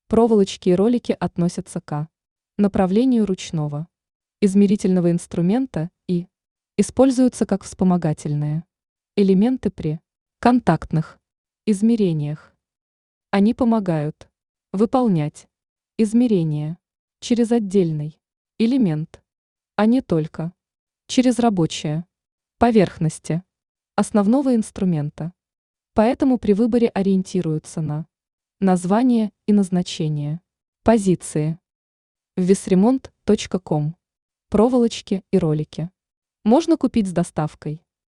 Проволочки и ролики относятся к направлению ручного измерительного инструмента и используются как вспомогательные элементы при контактных измерениях. Они помогают выполнять измерения через отдельный элемент, а не только через рабочие поверхности основного инструмента. Поэтому при выборе ориентируются на название и назначение позиции. Весремонт.ком. Проволочки и ролики можно купить с доставкой.